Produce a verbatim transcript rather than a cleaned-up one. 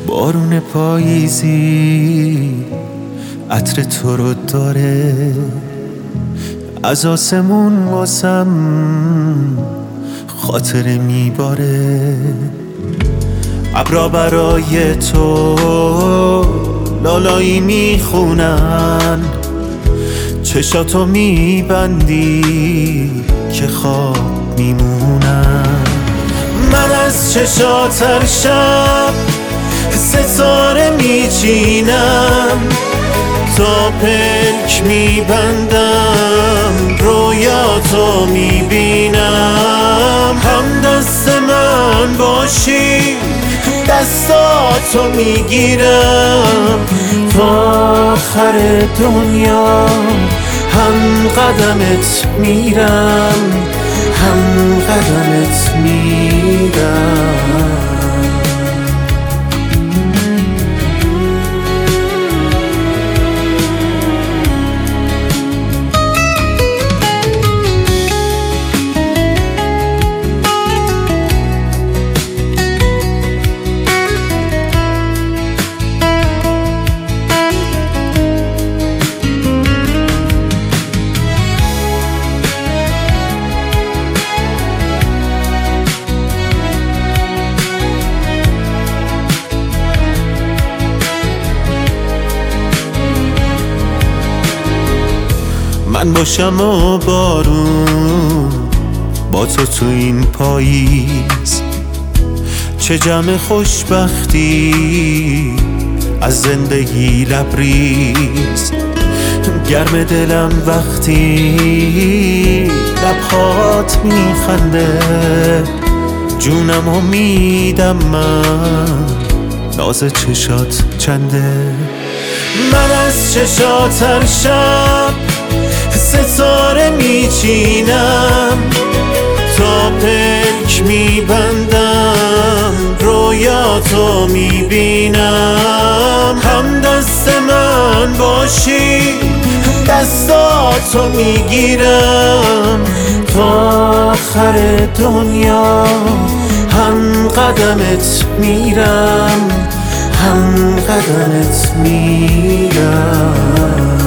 بارون پاییزی عطر تو رو داره، از آسمون واسم خاطره میباره. ابرا برای تو لالایی میخونن، چشاتو میبندی که خواب میمونن. من از چشات هر شب ستاره میچینم، تا پلک میبندم رویاتو میبینم. هم دست من باشی دستاتو میگیرم، تا آخر دنیا هم قدمت میرم، هم قدمت میرم. من باشم و بارون با تو تو این پاییز، چه جمع خوشبختی از زندگی لبریز. گرم دلم وقتی لبهات میخنده، جونم و میدم من ناز چشات چنده. من از چشات هر شب ستاره میچینم، تا پلک میبندم رویاتو میبینم. هم دست من باشی دستاتو میگیرم، تا آخر دنیا هم قدمت میرم، هم قدمت میرم.